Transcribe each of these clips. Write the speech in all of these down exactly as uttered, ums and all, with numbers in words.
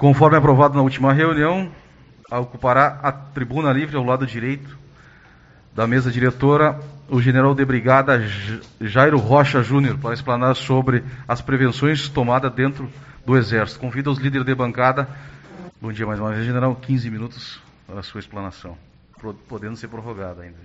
Conforme aprovado na última reunião, ocupará a tribuna livre ao lado direito da mesa diretora o general de brigada Jairo Rocha Júnior para explanar sobre as prevenções tomadas dentro do Exército. Convido os líderes de bancada. Bom dia mais uma vez, general. quinze minutos para a sua explanação, podendo ser prorrogada ainda.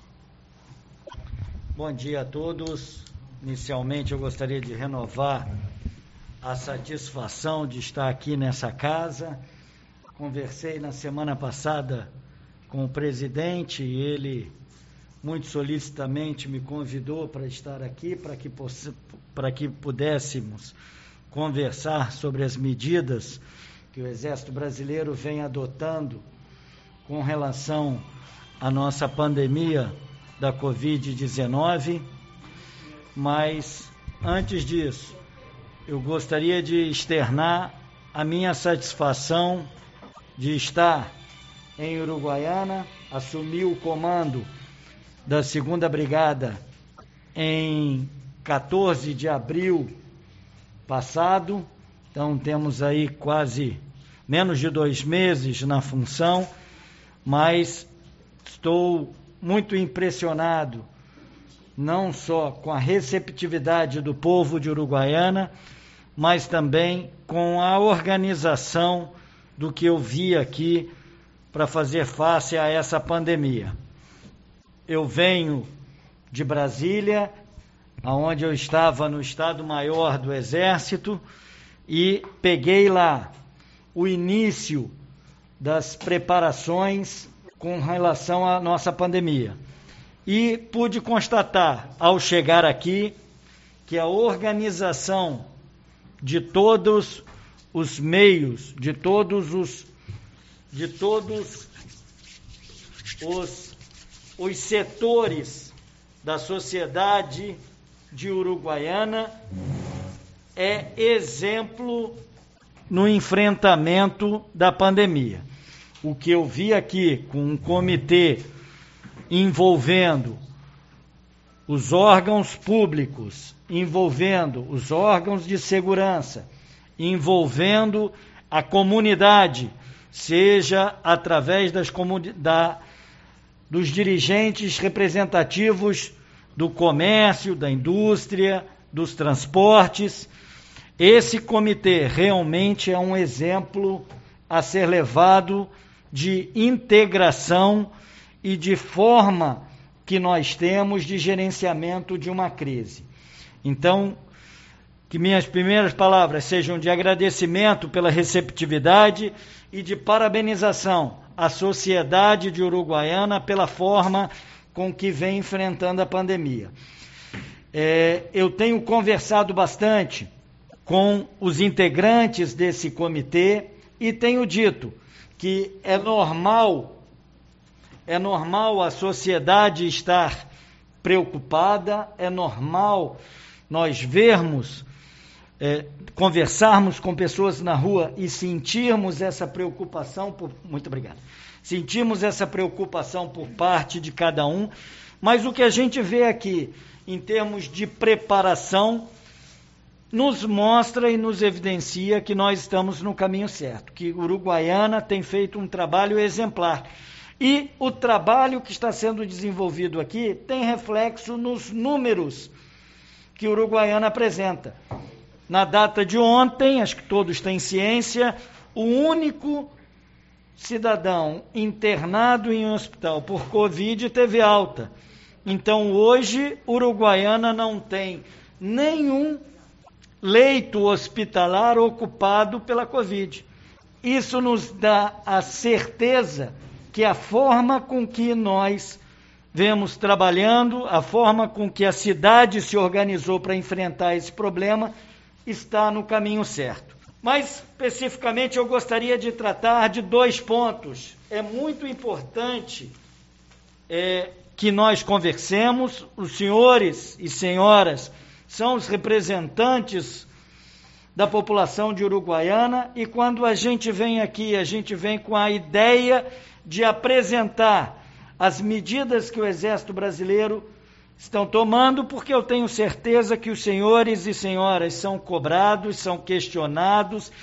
Bom dia a todos. Inicialmente eu gostaria de renovar a satisfação de estar aqui nessa casa. Conversei na semana passada com o presidente e ele muito solicitamente me convidou para estar aqui, para que, para que pudéssemos conversar sobre as medidas que o Exército Brasileiro vem adotando com relação à nossa pandemia da covid dezenove. Mas, antes disso, eu gostaria de externar a minha satisfação de estar em Uruguaiana, assumir o comando da segunda Brigada em quatorze de abril passado. Então, temos aí quase menos de dois meses na função, mas estou muito impressionado, não só com a receptividade do povo de Uruguaiana, mas também com a organização do que eu vi aqui para fazer face a essa pandemia. Eu venho de Brasília, onde eu estava no Estado-Maior do Exército, e peguei lá o início das preparações com relação à nossa pandemia. E pude constatar, ao chegar aqui, que a organização de todos os meios, de todos os, de todos os, os setores da sociedade de Uruguaiana é exemplo no enfrentamento da pandemia. O que eu vi aqui com um comitê envolvendo os órgãos públicos, envolvendo os órgãos de segurança, envolvendo a comunidade, seja através das comuni- da, dos dirigentes representativos do comércio, da indústria, dos transportes. Esse comitê realmente é um exemplo a ser levado de integração e de forma que nós temos de gerenciamento de uma crise. Então, que minhas primeiras palavras sejam de agradecimento pela receptividade e de parabenização à sociedade de Uruguaiana pela forma com que vem enfrentando a pandemia. É, eu tenho conversado bastante com os integrantes desse comitê e tenho dito que é normal É normal a sociedade estar preocupada, é normal nós vermos, é, conversarmos com pessoas na rua e sentirmos essa preocupação, por, muito obrigado, sentirmos essa preocupação por parte de cada um, mas o que a gente vê aqui, em termos de preparação, nos mostra e nos evidencia que nós estamos no caminho certo, que Uruguaiana tem feito um trabalho exemplar. E o trabalho que está sendo desenvolvido aqui tem reflexo nos números que Uruguaiana apresenta. Na data de ontem, acho que todos têm ciência, o único cidadão internado em um hospital por Covid teve alta. Então, hoje, Uruguaiana não tem nenhum leito hospitalar ocupado pela Covid. Isso nos dá a certeza que a forma com que nós vemos trabalhando, a forma com que a cidade se organizou para enfrentar esse problema, está no caminho certo. Mas, especificamente, eu gostaria de tratar de dois pontos. É muito importante é, que nós conversemos, os senhores e senhoras são os representantes da população de Uruguaiana, e quando a gente vem aqui, a gente vem com a ideia de apresentar as medidas que o Exército Brasileiro estão tomando, porque eu tenho certeza que os senhores e senhoras são cobrados, são questionados,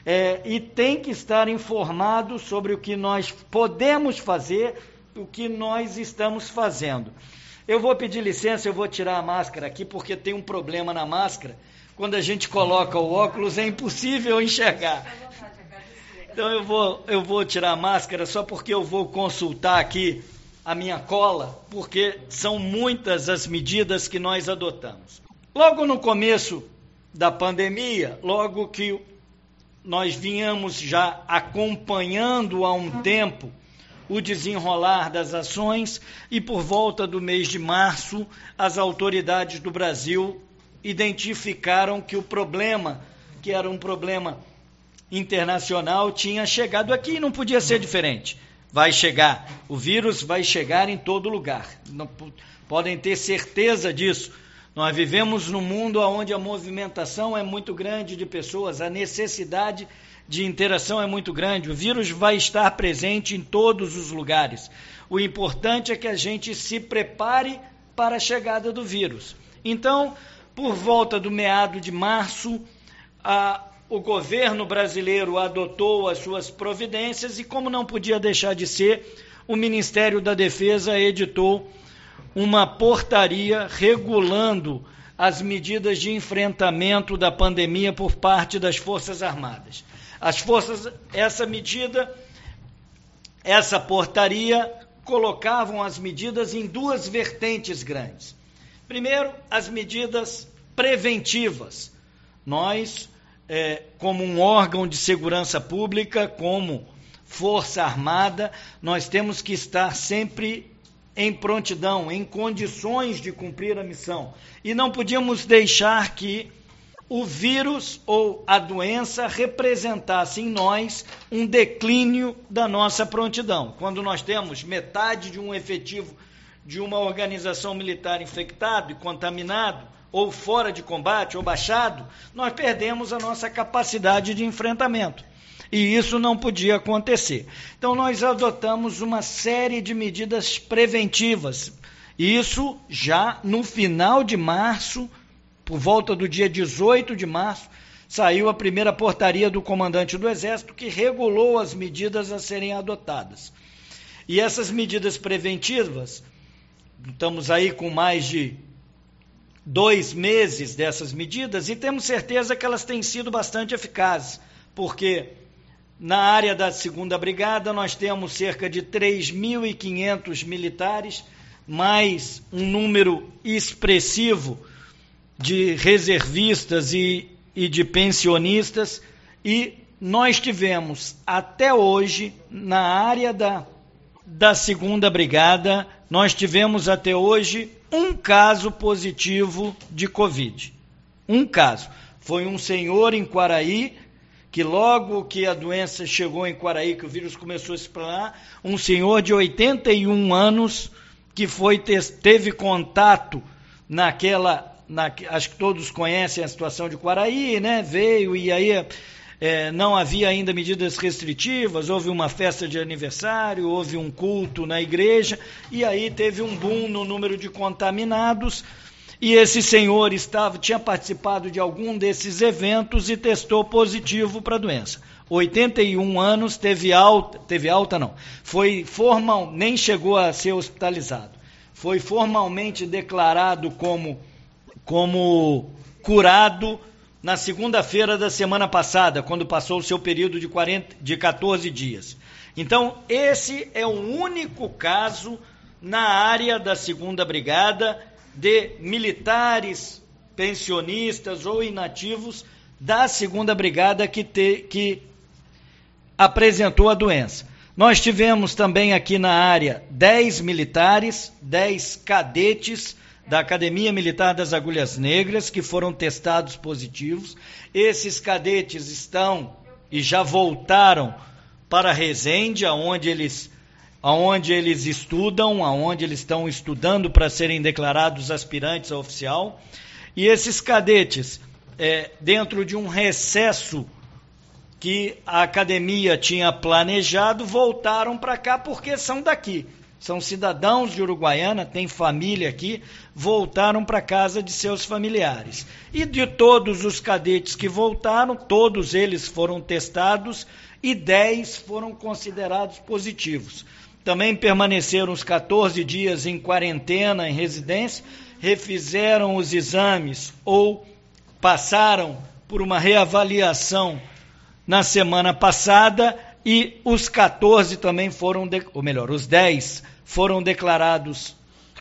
é, e tem que estar informado sobre o que nós podemos fazer, o que nós estamos fazendo. Eu vou pedir licença, eu vou tirar a máscara aqui, porque tem um problema na máscara. Quando a gente coloca o óculos, é impossível enxergar. Então eu vou, eu vou tirar a máscara só porque eu vou consultar aqui a minha cola, porque são muitas as medidas que nós adotamos. Logo no começo da pandemia, logo que nós vínhamos já acompanhando há um tempo o desenrolar das ações, e por volta do mês de março, as autoridades do Brasil identificaram que o problema, que era um problema internacional, tinha chegado aqui e não podia ser diferente. Vai chegar, o vírus vai chegar em todo lugar, não, podem ter certeza disso. Nós vivemos num mundo onde a movimentação é muito grande de pessoas, a necessidade de interação é muito grande, o vírus vai estar presente em todos os lugares. O importante é que a gente se prepare para a chegada do vírus. Então, por volta do meado de março, a, o governo brasileiro adotou as suas providências e, como não podia deixar de ser, o Ministério da Defesa editou uma portaria regulando as medidas de enfrentamento da pandemia por parte das Forças Armadas. As forças, essa medida, essa portaria colocavam as medidas em duas vertentes grandes. Primeiro, as medidas preventivas. Nós, é, como um órgão de segurança pública, como Força Armada, nós temos que estar sempre em prontidão, em condições de cumprir a missão. E não podíamos deixar que o vírus ou a doença representasse em nós um declínio da nossa prontidão. Quando nós temos metade de um efetivo de uma organização militar infectado e contaminado, ou fora de combate, ou baixado, nós perdemos a nossa capacidade de enfrentamento. E isso não podia acontecer. Então, nós adotamos uma série de medidas preventivas. Isso já no final de março, por volta do dia dezoito de março, saiu a primeira portaria do comandante do Exército que regulou as medidas a serem adotadas. E essas medidas preventivas, estamos aí com mais de dois meses dessas medidas e temos certeza que elas têm sido bastante eficazes, porque na área da segunda Brigada nós temos cerca de três mil e quinhentos militares, mais um número expressivo de reservistas e, e de pensionistas, e nós tivemos até hoje, na área da, da segunda Brigada, nós tivemos até hoje um caso positivo de Covid. Um caso. Foi um senhor em Quaraí, que logo que a doença chegou em Quaraí, que o vírus começou a se espalhar, um senhor de oitenta e um anos, que foi, teve contato naquela... Na, acho que todos conhecem a situação de Quaraí, né? Veio e aí é, não havia ainda medidas restritivas, houve uma festa de aniversário, houve um culto na igreja, e aí teve um boom no número de contaminados, e esse senhor estava, tinha participado de algum desses eventos e testou positivo para a doença. oitenta e um anos, teve alta, teve alta não, foi formal, nem chegou a ser hospitalizado, foi formalmente declarado como como curado na segunda-feira da semana passada, quando passou o seu período de, quarenta, de quatorze dias. Então, esse é o único caso na área da segunda Brigada de militares, pensionistas ou inativos da segunda Brigada que, te, que apresentou a doença. Nós tivemos também aqui na área dez militares, dez cadetes da Academia Militar das Agulhas Negras, que foram testados positivos. Esses cadetes estão e já voltaram para Resende, aonde eles, aonde eles estudam, aonde eles estão estudando para serem declarados aspirantes a oficial. E esses cadetes, é, dentro de um recesso que a academia tinha planejado, voltaram para cá porque são daqui. são cidadãos de Uruguaiana, têm família aqui, voltaram para a casa de seus familiares. E de todos os cadetes que voltaram, todos eles foram testados e dez foram considerados positivos. Também permaneceram os quatorze dias em quarentena, em residência, refizeram os exames ou passaram por uma reavaliação na semana passada e os quatorze também foram, de, ou melhor, os dez foram declarados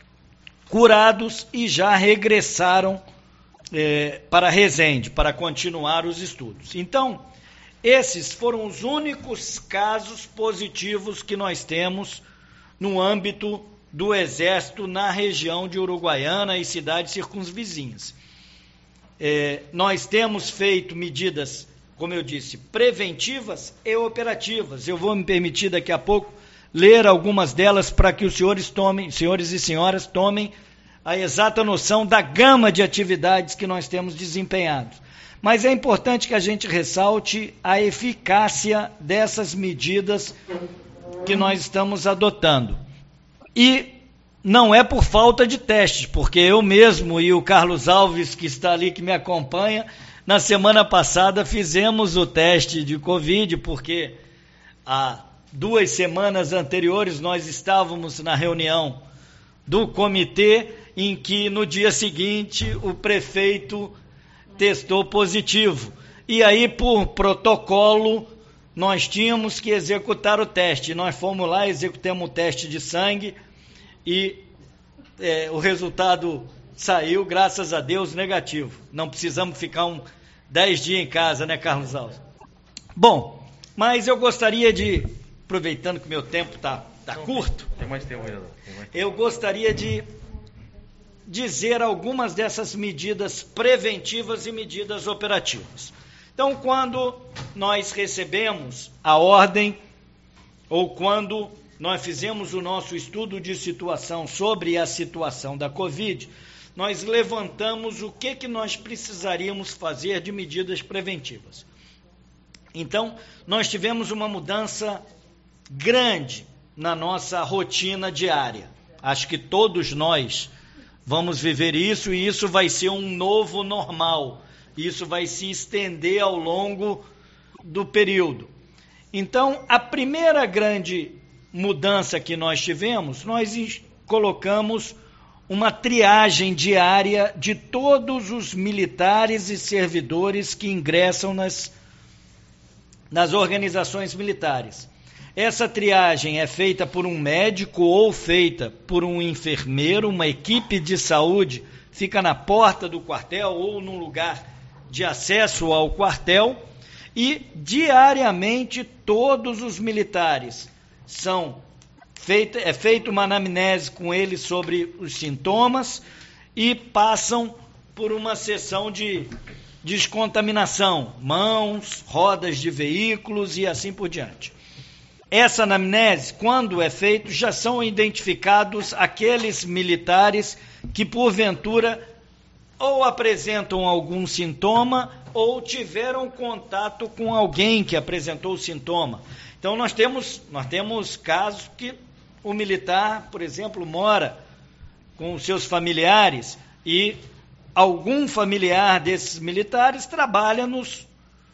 curados e já regressaram eh, para Resende, para continuar os estudos. Então, esses foram os únicos casos positivos que nós temos no âmbito do Exército na região de Uruguaiana e cidades circunvizinhas. É, nós temos feito medidas, como eu disse, preventivas e operativas. Eu vou me permitir daqui a pouco ler algumas delas para que os senhores tomem, senhores e senhoras tomem a exata noção da gama de atividades que nós temos desempenhado. Mas é importante que a gente ressalte a eficácia dessas medidas que nós estamos adotando. E não é por falta de testes, porque eu mesmo e o Carlos Alves, que está ali, que me acompanha, na semana passada fizemos o teste de Covid, porque há duas semanas anteriores nós estávamos na reunião do comitê em que no dia seguinte o prefeito testou positivo. E aí, por protocolo, nós tínhamos que executar o teste. Nós fomos lá, executamos o teste de sangue e é, o resultado saiu, graças a Deus, negativo. Não precisamos ficar um dez dias em casa, né, Carlos Alves? Bom, mas eu gostaria de, aproveitando que meu tempo está tá curto, tem mais tempo ainda. Tem mais tempo. Eu gostaria de dizer algumas dessas medidas preventivas e medidas operativas. Então, quando nós recebemos a ordem, ou quando nós fizemos o nosso estudo de situação sobre a situação da Covid, nós levantamos o que, que nós precisaríamos fazer de medidas preventivas. Então, nós tivemos uma mudança grande na nossa rotina diária. Acho que todos nós vamos viver isso, e isso vai ser um novo normal. Isso vai se estender ao longo do período. Então, a primeira grande mudança que nós tivemos, nós colocamos uma triagem diária de todos os militares e servidores que ingressam nas, nas organizações militares. Essa triagem é feita por um médico ou feita por um enfermeiro, uma equipe de saúde, fica na porta do quartel ou num lugar de acesso ao quartel, e diariamente todos os militares são feita, é feita uma anamnese com eles sobre os sintomas e passam por uma sessão de descontaminação, mãos, rodas de veículos e assim por diante. Essa anamnese, quando é feito, já são identificados aqueles militares que, porventura, ou apresentam algum sintoma ou tiveram contato com alguém que apresentou o sintoma. Então, nós temos, nós temos casos que o militar, por exemplo, mora com os seus familiares e algum familiar desses militares trabalha nos,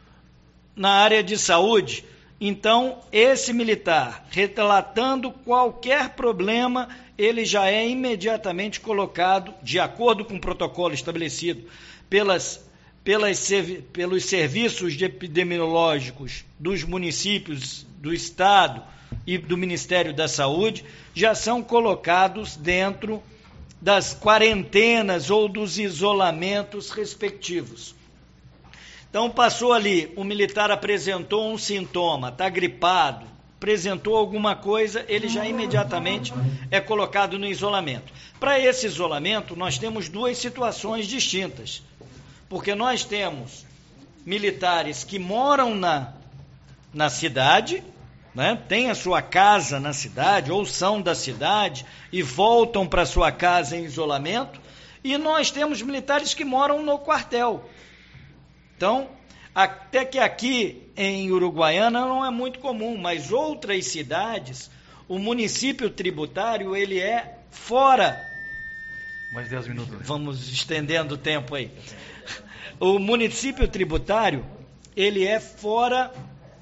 na área de saúde. Então, esse militar, relatando qualquer problema, ele já é imediatamente colocado, de acordo com o protocolo estabelecido pelas, pelas, pelos serviços epidemiológicos dos municípios, do Estado e do Ministério da Saúde, já são colocados dentro das quarentenas ou dos isolamentos respectivos. Então, passou ali, o militar apresentou um sintoma, está gripado, apresentou alguma coisa, ele já imediatamente é colocado no isolamento. Para esse isolamento, nós temos duas situações distintas, porque nós temos militares que moram na, na cidade, né, têm a sua casa na cidade, ou são da cidade, e voltam para sua casa em isolamento, e nós temos militares que moram no quartel. Então, até que aqui em Uruguaiana não é muito comum, mas outras cidades, o município tributário, ele é fora... Mais dez minutos. Né? Vamos estendendo o tempo aí. O município tributário, ele é fora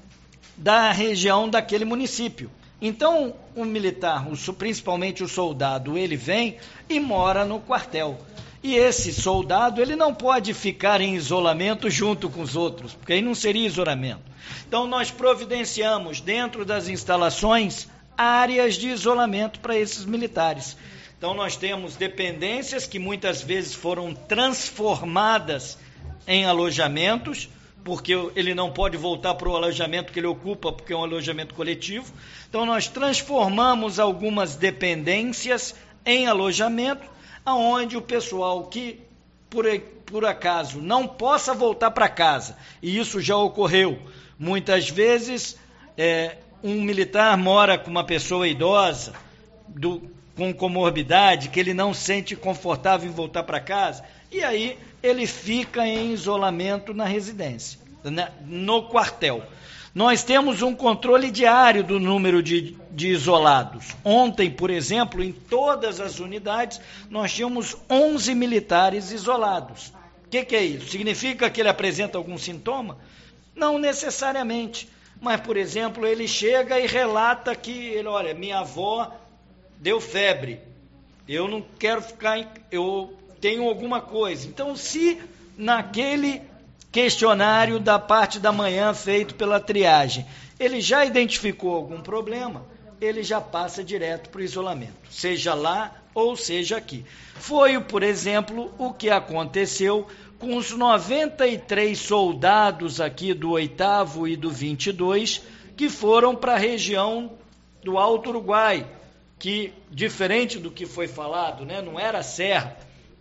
da região daquele município. Então, o militar, o, principalmente o soldado, ele vem e mora no quartel. E esse soldado, ele não pode ficar em isolamento junto com os outros, porque aí não seria isolamento. Então, nós providenciamos dentro das instalações áreas de isolamento para esses militares. Então, nós temos dependências que muitas vezes foram transformadas em alojamentos, porque ele não pode voltar para o alojamento que ele ocupa, porque é um alojamento coletivo. Então, nós transformamos algumas dependências em alojamento, onde o pessoal que, por, por acaso, não possa voltar para casa, e isso já ocorreu. Muitas vezes, é, um militar mora com uma pessoa idosa, do, com comorbidade, que ele não sente confortável em voltar para casa, e aí ele fica em isolamento na residência, né, no quartel. Nós temos um controle diário do número de, de isolados. Ontem, por exemplo, em todas as unidades, nós tínhamos onze militares isolados. O que, que é isso? Significa que ele apresenta algum sintoma? Não necessariamente. Mas, por exemplo, ele chega e relata que, ele, olha, minha avó deu febre. Eu não quero ficar, em, eu tenho alguma coisa. Então, se naquele questionário da parte da manhã feito pela triagem, ele já identificou algum problema, ele já passa direto para o isolamento, seja lá ou seja aqui. Foi, por exemplo, o que aconteceu com os noventa e três soldados aqui do oitavo e do vinte e dois, que foram para a região do Alto Uruguai, que, diferente do que foi falado, né, não era serra,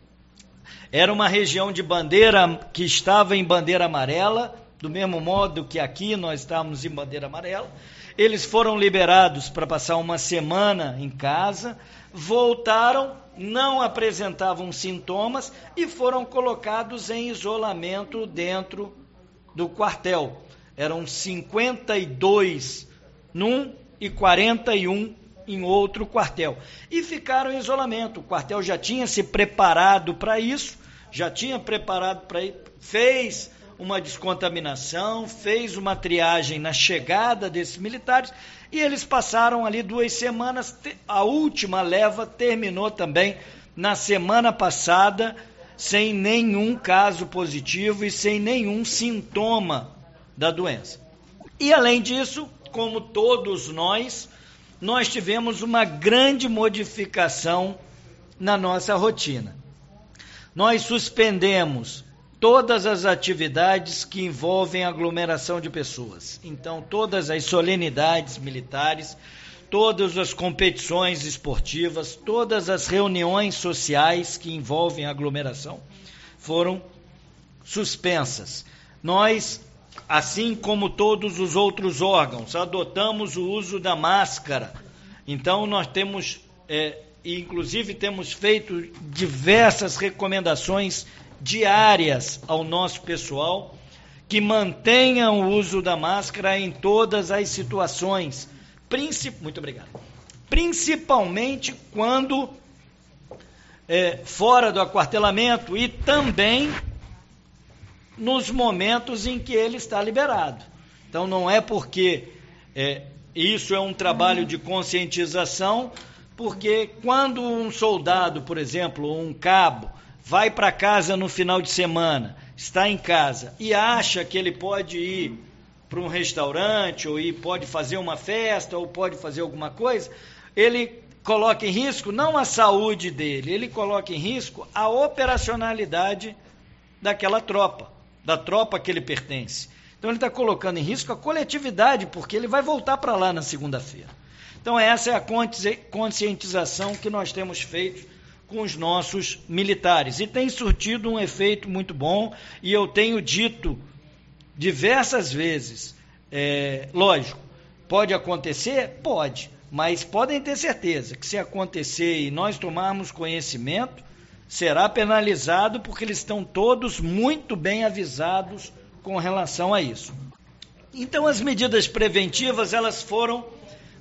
era uma região de bandeira, que estava em bandeira amarela, do mesmo modo que aqui nós estávamos em bandeira amarela. Eles foram liberados para passar uma semana em casa, voltaram, não apresentavam sintomas e foram colocados em isolamento dentro do quartel. Eram cinquenta e dois num e quarenta e um em outro quartel. E ficaram em isolamento. O quartel já tinha se preparado para isso, já tinha preparado para isso, fez uma descontaminação, fez uma triagem na chegada desses militares, e eles passaram ali duas semanas. A última leva terminou também na semana passada, sem nenhum caso positivo e sem nenhum sintoma da doença. E além disso, como todos nós, nós tivemos uma grande modificação na nossa rotina. Nós suspendemos todas as atividades que envolvem aglomeração de pessoas. Então, todas as solenidades militares, todas as competições esportivas, todas as reuniões sociais que envolvem aglomeração foram suspensas. Nós, assim como todos os outros órgãos, adotamos o uso da máscara. Então, nós temos, é, inclusive temos feito diversas recomendações diárias ao nosso pessoal, que mantenham o uso da máscara em todas as situações. Princip... Muito obrigado. Principalmente quando é, fora do aquartelamento e também nos momentos em que ele está liberado. Então, não é porque é, isso é um trabalho de conscientização, porque quando um soldado, por exemplo, ou um cabo, vai para casa no final de semana, está em casa e acha que ele pode ir para um restaurante, ou ir, pode fazer uma festa, ou pode fazer alguma coisa, ele coloca em risco não a saúde dele, ele coloca em risco a operacionalidade daquela tropa, da tropa que ele pertence. Então ele está colocando em risco a coletividade, porque ele vai voltar para lá na segunda-feira. Então essa é a conscientização que nós temos feito com os nossos militares, e tem surtido um efeito muito bom, e eu tenho dito diversas vezes, é, lógico, pode acontecer? Pode, mas podem ter certeza que se acontecer e nós tomarmos conhecimento, será penalizado, porque eles estão todos muito bem avisados com relação a isso. Então as medidas preventivas, elas foram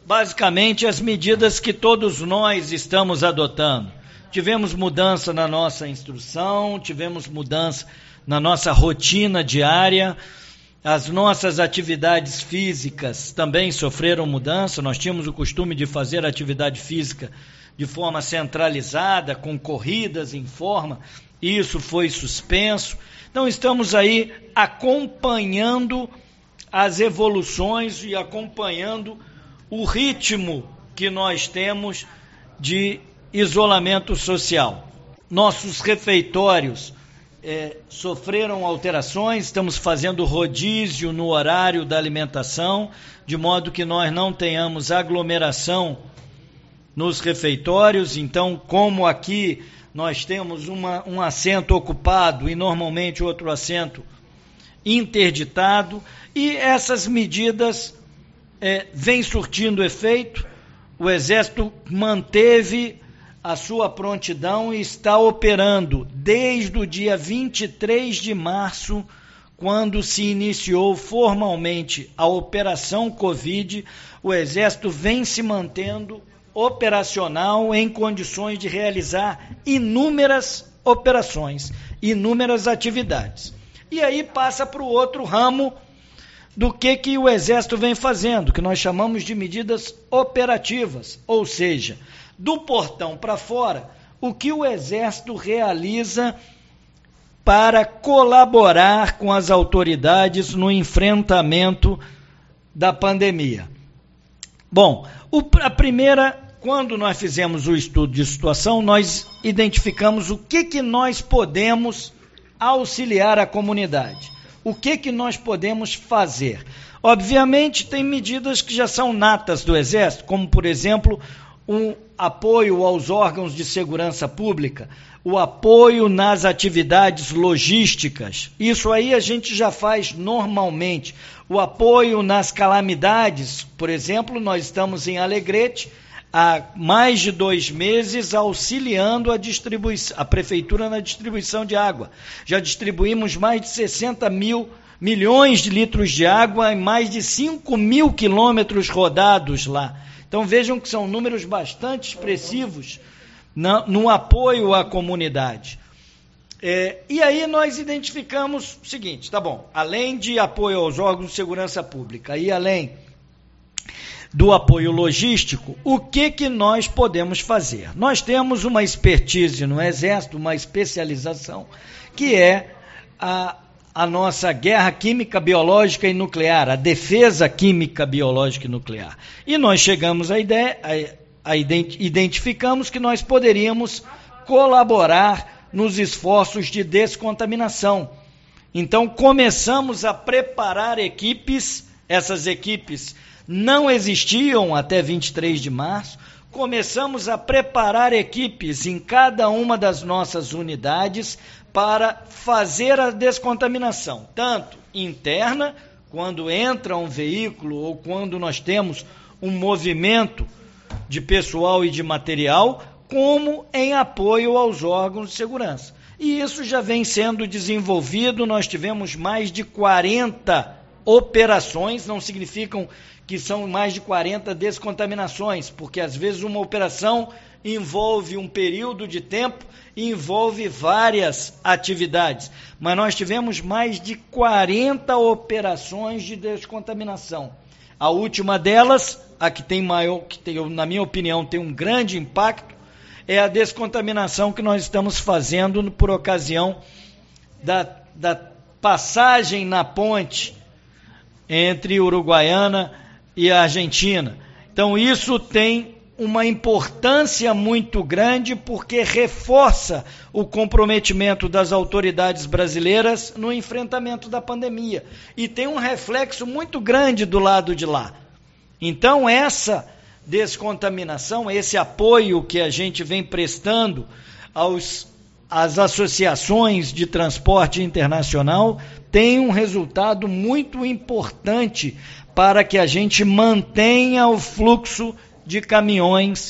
basicamente as medidas que todos nós estamos adotando. Tivemos mudança na nossa instrução, tivemos mudança na nossa rotina diária, as nossas atividades físicas também sofreram mudança. Nós tínhamos o costume de fazer atividade física de forma centralizada, com corridas em forma, isso foi suspenso. Então estamos aí acompanhando as evoluções e acompanhando o ritmo que nós temos de isolamento social. Nossos refeitórios é, sofreram alterações, estamos fazendo rodízio no horário da alimentação, de modo que nós não tenhamos aglomeração nos refeitórios. Então, como aqui nós temos uma, um assento ocupado e normalmente outro assento interditado, e essas medidas é, vêm surtindo efeito. O Exército manteve a sua prontidão e está operando desde o dia vinte e três de março, quando se iniciou formalmente a Operação Covid. O Exército vem se mantendo operacional em condições de realizar inúmeras operações, inúmeras atividades. E aí passa para o outro ramo do que, que o Exército vem fazendo, que nós chamamos de medidas operativas, ou seja, do portão para fora, o que o Exército realiza para colaborar com as autoridades no enfrentamento da pandemia. Bom, o, a primeira, quando nós fizemos o estudo de situação, nós identificamos o que, que nós podemos auxiliar a comunidade. O que, que nós podemos fazer? Obviamente, tem medidas que já são natas do Exército, como, por exemplo, um apoio aos órgãos de segurança pública, o apoio nas atividades logísticas. Isso aí a gente já faz normalmente. O apoio nas calamidades, por exemplo, nós estamos em Alegrete, há mais de dois meses auxiliando a, distribuição, a prefeitura na distribuição de água. Já distribuímos mais de sessenta mil milhões de litros de água em mais de cinco mil quilômetros rodados lá. Então vejam que são números bastante expressivos no, no apoio à comunidade. É, e aí nós identificamos o seguinte, tá bom, além de apoio aos órgãos de segurança pública e além do apoio logístico, o que, que nós podemos fazer? Nós temos uma expertise no Exército, uma especialização, que é a, a nossa guerra química, biológica e nuclear, a defesa química, biológica e nuclear. E nós chegamos à ideia, a, a ident, identificamos que nós poderíamos colaborar nos esforços de descontaminação. Então, começamos a preparar equipes, essas equipes não existiam até vinte e três de março, começamos a preparar equipes em cada uma das nossas unidades para fazer a descontaminação, tanto interna, quando entra um veículo ou quando nós temos um movimento de pessoal e de material, como em apoio aos órgãos de segurança. E isso já vem sendo desenvolvido, nós tivemos mais de quarenta operações, não significam que são mais de quarenta descontaminações, porque às vezes uma operação envolve um período de tempo e envolve várias atividades, mas nós tivemos mais de quarenta operações de descontaminação. A última delas, a que tem maior, que tem, na minha opinião, tem um grande impacto, é a descontaminação que nós estamos fazendo por ocasião da, da passagem na ponte entre Uruguaiana e a Argentina. Então isso tem uma importância muito grande porque reforça o comprometimento das autoridades brasileiras no enfrentamento da pandemia e tem um reflexo muito grande do lado de lá. Então essa descontaminação, esse apoio que a gente vem prestando aos, às associações de transporte internacional tem um resultado muito importante para que a gente mantenha o fluxo de caminhões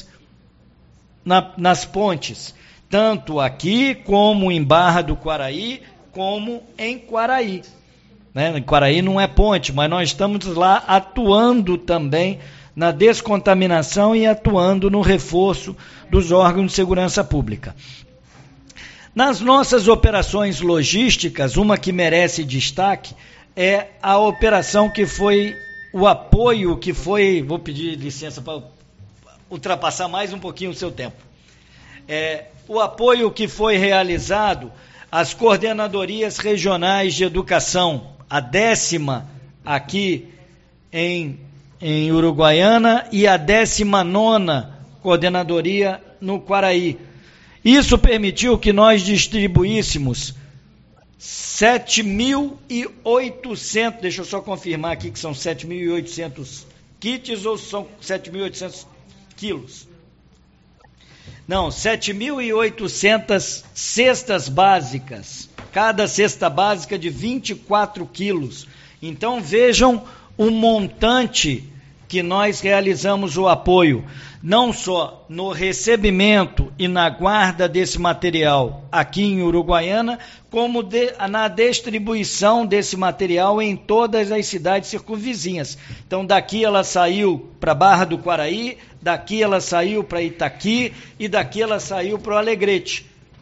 na, nas pontes, tanto aqui como em Barra do Quaraí, como em Quaraí. Né? Em Quaraí não é ponte, mas nós estamos lá atuando também na descontaminação e atuando no reforço dos órgãos de segurança pública. Nas nossas operações logísticas, uma que merece destaque é a operação que foi o apoio que foi, vou pedir licença para ultrapassar mais um pouquinho o seu tempo, é, o apoio que foi realizado às coordenadorias regionais de educação, a décima aqui em, em Uruguaiana e a décima nona coordenadoria no Quaraí. Isso permitiu que nós distribuíssemos sete mil e oitocentos, deixa eu só confirmar aqui que são sete mil e oitocentos kits ou são sete mil e oitocentos quilos? Não, sete mil e oitocentas cestas básicas, cada cesta básica de vinte e quatro quilos. Então vejam o montante que nós realizamos o apoio, não só no recebimento e na guarda desse material aqui em Uruguaiana, como de, na distribuição desse material em todas as cidades circunvizinhas. Então daqui ela saiu para Barra do Quaraí, daqui ela saiu para Itaqui e daqui ela saiu para o Alegrete.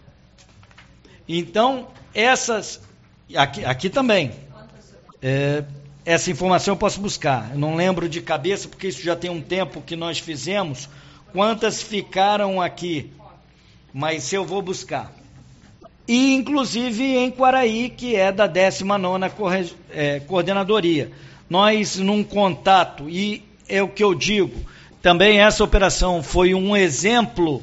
Então essas, aqui, aqui também, é, essa informação eu posso buscar, eu não lembro de cabeça, porque isso já tem um tempo que nós fizemos, quantas ficaram aqui, mas eu vou buscar. E, inclusive, em Quaraí, que é da décima nona é, coordenadoria. Nós, num contato, e é o que eu digo, também essa operação foi um exemplo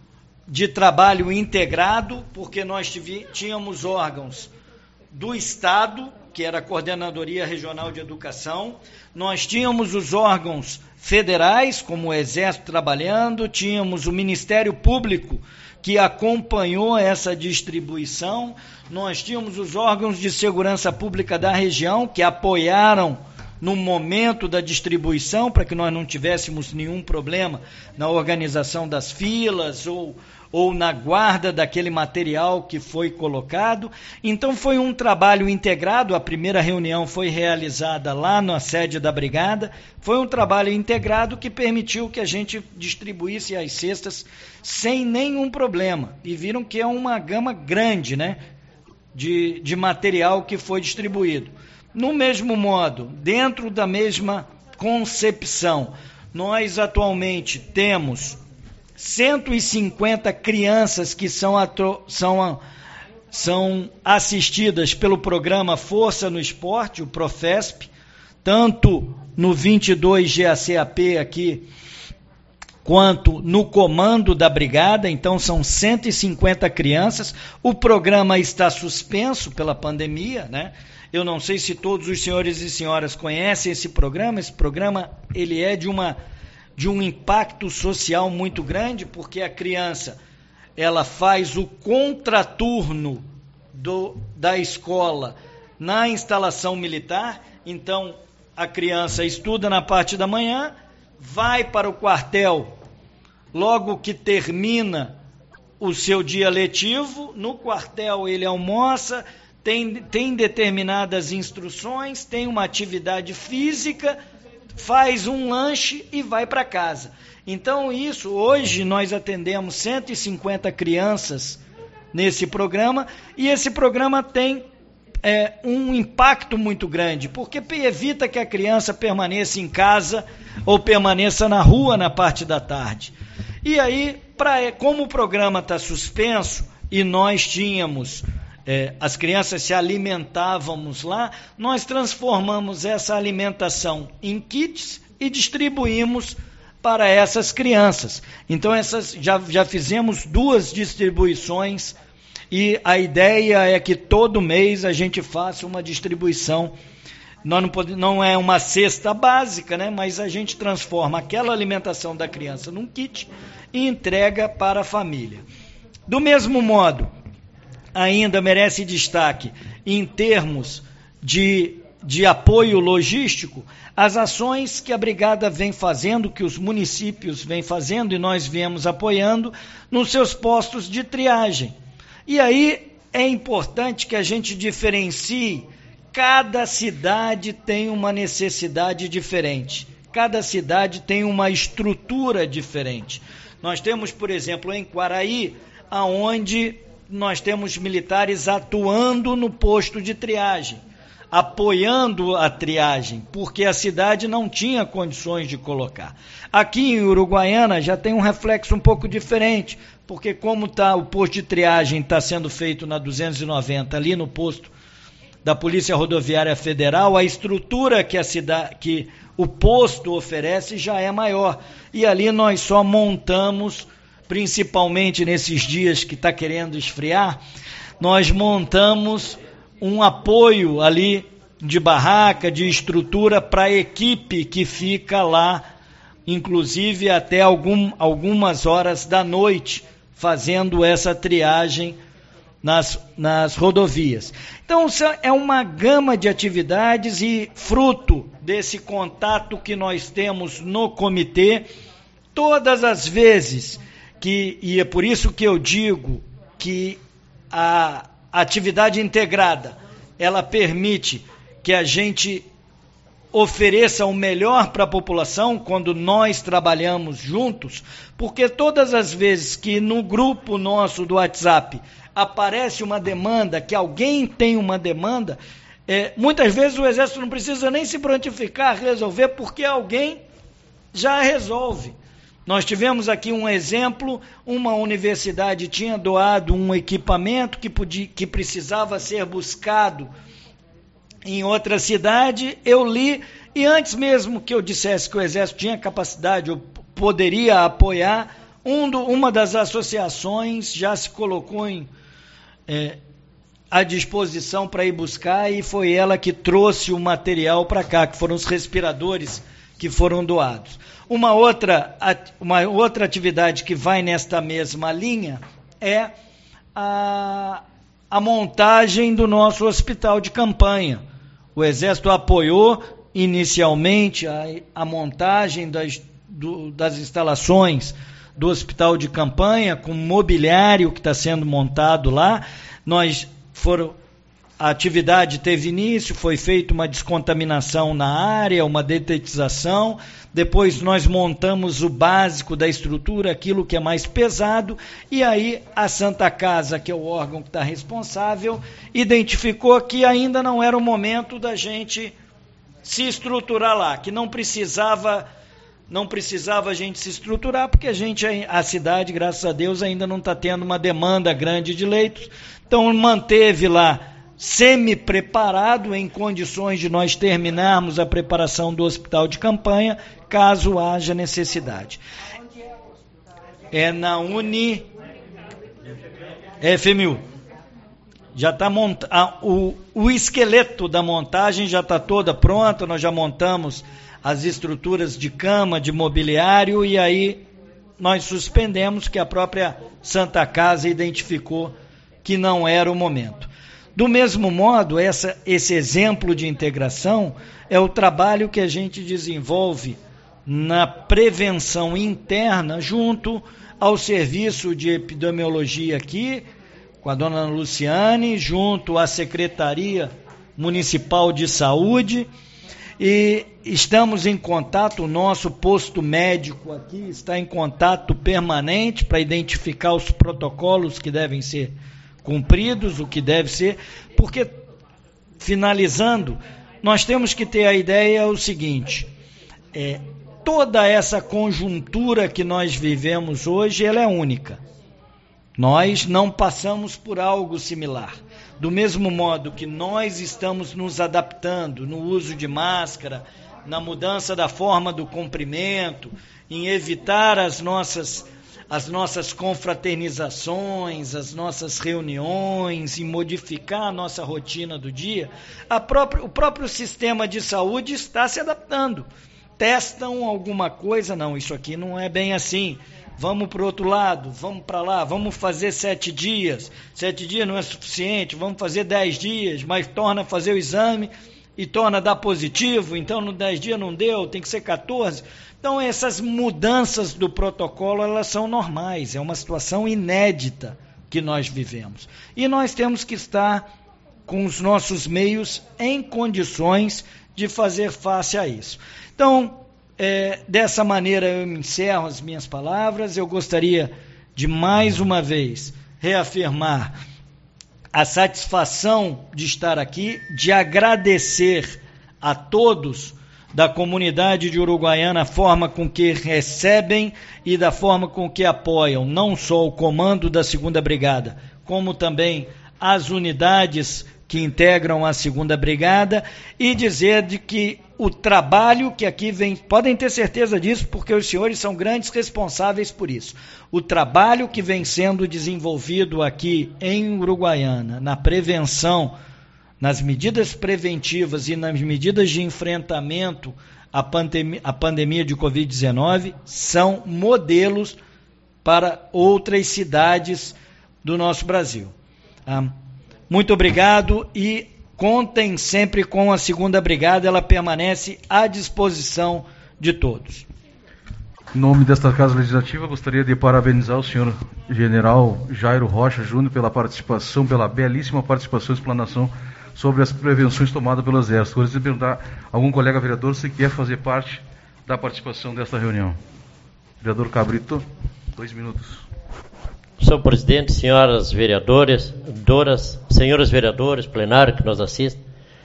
de trabalho integrado, porque nós tínhamos órgãos do Estado, que era a Coordenadoria Regional de Educação, nós tínhamos os órgãos federais, como o Exército trabalhando, tínhamos o Ministério Público, que acompanhou essa distribuição, nós tínhamos os órgãos de segurança pública da região, que apoiaram no momento da distribuição, para que nós não tivéssemos nenhum problema na organização das filas ou ou na guarda daquele material que foi colocado. Então foi um trabalho integrado, a primeira reunião foi realizada lá na sede da brigada, foi um trabalho integrado que permitiu que a gente distribuísse as cestas sem nenhum problema, e viram que é uma gama grande, né, de, de material que foi distribuído. No mesmo modo, dentro da mesma concepção, nós atualmente temos cento e cinquenta crianças que são, atro, são, são assistidas pelo programa Força no Esporte, o Profesp, tanto no vinte e dois G A C A P aqui, quanto no comando da brigada. Então são cento e cinquenta crianças. O programa está suspenso pela pandemia, né? Eu não sei se todos os senhores e senhoras conhecem esse programa. Esse programa ele é de uma de um impacto social muito grande, porque a criança ela faz o contraturno do, da escola na instalação militar. Então a criança estuda na parte da manhã, vai para o quartel logo que termina o seu dia letivo, no quartel ele almoça, tem, tem determinadas instruções, tem uma atividade física, faz um lanche e vai para casa. Então isso, hoje nós atendemos cento e cinquenta crianças nesse programa, e esse programa tem é, um impacto muito grande, porque evita que a criança permaneça em casa ou permaneça na rua na parte da tarde. E aí, pra, como o programa está suspenso e nós tínhamos... É, as crianças se alimentávamos lá, nós transformamos essa alimentação em kits e distribuímos para essas crianças. Então essas, já, já fizemos duas distribuições, e a ideia é que todo mês a gente faça uma distribuição. Nós não, pode, não é uma cesta básica, né, mas a gente transforma aquela alimentação da criança num kit e entrega para a família. Do mesmo modo, ainda merece destaque, em termos de, de apoio logístico, as ações que a brigada vem fazendo, que os municípios vêm fazendo e nós viemos apoiando nos seus postos de triagem. E aí é importante que a gente diferencie, cada cidade tem uma necessidade diferente. cada cidade tem uma estrutura diferente. Nós temos, por exemplo, em Quaraí, aonde nós temos militares atuando no posto de triagem, apoiando a triagem, porque a cidade não tinha condições de colocar. Aqui em Uruguaiana já tem um reflexo um pouco diferente, porque como tá, o posto de triagem está sendo feito na duzentos e noventa, ali no posto da Polícia Rodoviária Federal, a estrutura que, a cidade, que o posto oferece já é maior. E ali nós só montamos, principalmente nesses dias que está querendo esfriar, nós montamos um apoio ali de barraca, de estrutura para a equipe que fica lá, inclusive até algum, algumas horas da noite, fazendo essa triagem nas, nas rodovias. Então, é uma gama de atividades e fruto desse contato que nós temos no comitê, todas as vezes que, e é por isso que eu digo que a atividade integrada, ela permite que a gente ofereça o melhor para a população quando nós trabalhamos juntos, porque todas as vezes que no grupo nosso do WhatsApp aparece uma demanda, que alguém tem uma demanda, é, muitas vezes o Exército não precisa nem se prontificar a resolver, porque alguém já resolve. Nós tivemos aqui um exemplo, uma universidade tinha doado um equipamento que, podia, que precisava ser buscado em outra cidade, eu li, e antes mesmo que eu dissesse que o Exército tinha capacidade, eu poderia apoiar, um do, uma das associações já se colocou em, é, à disposição para ir buscar, e foi ela que trouxe o material para cá, que foram os respiradores que foram doados. Uma outra, uma outra atividade que vai nesta mesma linha é a, a montagem do nosso hospital de campanha. O Exército apoiou inicialmente a, a montagem das, do, das instalações do hospital de campanha, com mobiliário que está sendo montado lá. Nós foram, a atividade teve início, foi feita uma descontaminação na área, uma detetização, depois nós montamos o básico da estrutura, aquilo que é mais pesado, e aí a Santa Casa, que é o órgão que está responsável, identificou que ainda não era o momento da gente se estruturar lá, que não precisava, não precisava a gente se estruturar, porque a gente, a cidade, graças a Deus, ainda não está tendo uma demanda grande de leitos, então manteve lá semi-preparado, em condições de nós terminarmos a preparação do hospital de campanha, caso haja necessidade. É na Uni F M U. Já está montado, o, o esqueleto da montagem já está toda pronta, nós já montamos as estruturas de cama, de mobiliário, e aí nós suspendemos, que a própria Santa Casa identificou que não era o momento. Do mesmo modo, essa, esse exemplo de integração é o trabalho que a gente desenvolve na prevenção interna junto ao serviço de epidemiologia aqui, com a dona Luciane, junto à Secretaria Municipal de Saúde, e estamos em contato, o nosso posto médico aqui está em contato permanente para identificar os protocolos que devem ser cumpridos, o que deve ser, porque, finalizando, nós temos que ter a ideia o seguinte, é, toda essa conjuntura que nós vivemos hoje, ela é única. Nós não passamos por algo similar. Do mesmo modo que nós estamos nos adaptando no uso de máscara, na mudança da forma do cumprimento, em evitar as nossas as nossas confraternizações, as nossas reuniões, e modificar a nossa rotina do dia, a própria, o próprio sistema de saúde está se adaptando. Testam alguma coisa, não, isso aqui não é bem assim, vamos para o outro lado, vamos para lá, vamos fazer sete dias, sete dias não é suficiente, vamos fazer dez dias, mas torna fazer o exame e torna a dar positivo, então no dez dias não deu, tem que ser quatorze. Então, essas mudanças do protocolo, elas são normais, é uma situação inédita que nós vivemos. E nós temos que estar com os nossos meios em condições de fazer face a isso. Então, é, dessa maneira eu encerro as minhas palavras. Eu gostaria de mais uma vez reafirmar a satisfação de estar aqui, de agradecer a todos da comunidade de Uruguaiana a forma com que recebem e da forma com que apoiam, não só o comando da segunda Brigada, como também as unidades que integram a segunda Brigada, e dizer de que o trabalho que aqui vem, podem ter certeza disso, porque os senhores são grandes responsáveis por isso, o trabalho que vem sendo desenvolvido aqui em Uruguaiana, na prevenção, nas medidas preventivas e nas medidas de enfrentamento à pandemia, à pandemia de covid dezenove, são modelos para outras cidades do nosso Brasil. Ah, muito obrigado e contem sempre com a segunda Brigada, ela permanece à disposição de todos. Em nome desta Casa Legislativa, gostaria de parabenizar o senhor General Jairo Rocha Júnior pela participação, pela belíssima participação e explanação sobre as prevenções tomadas pelo Exército. Gostaria de perguntar a algum colega vereador se quer fazer parte da participação desta reunião. Vereador Cabrito, dois minutos. Senhor presidente, senhoras vereadoras, doras, senhores vereadores, plenário que nos assistem,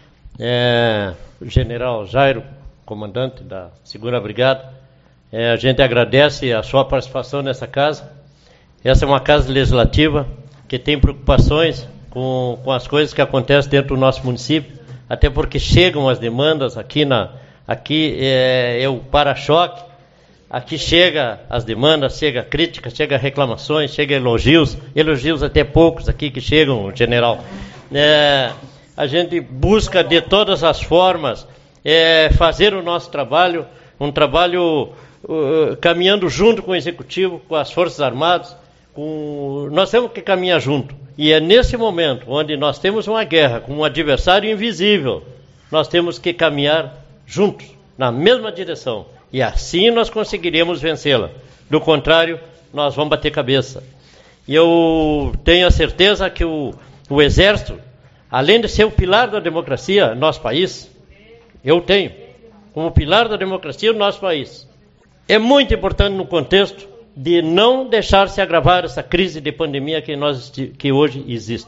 é, o general Jairo, comandante da segunda Brigada, é, a gente agradece a sua participação nessa casa. Essa é uma casa legislativa que tem preocupações com, com as coisas que acontecem dentro do nosso município, até porque chegam as demandas aqui, na, aqui é, é o para-choque. Aqui chega as demandas, chega críticas, chega reclamações, chega elogios, elogios até poucos aqui que chegam, general. É, a gente busca de todas as formas é, fazer o nosso trabalho, um trabalho uh, caminhando junto com o Executivo, com as Forças Armadas. Com... Nós temos que caminhar junto. E é nesse momento, onde nós temos uma guerra com um adversário invisível, nós temos que caminhar juntos, na mesma direção. E assim nós conseguiremos vencê-la. Do contrário, nós vamos bater cabeça. E eu tenho a certeza que o, o Exército, além de ser o pilar da democracia no nosso país, eu tenho, como pilar da democracia no nosso país, é muito importante no contexto de não deixar se agravar essa crise de pandemia que, nós, que hoje existe.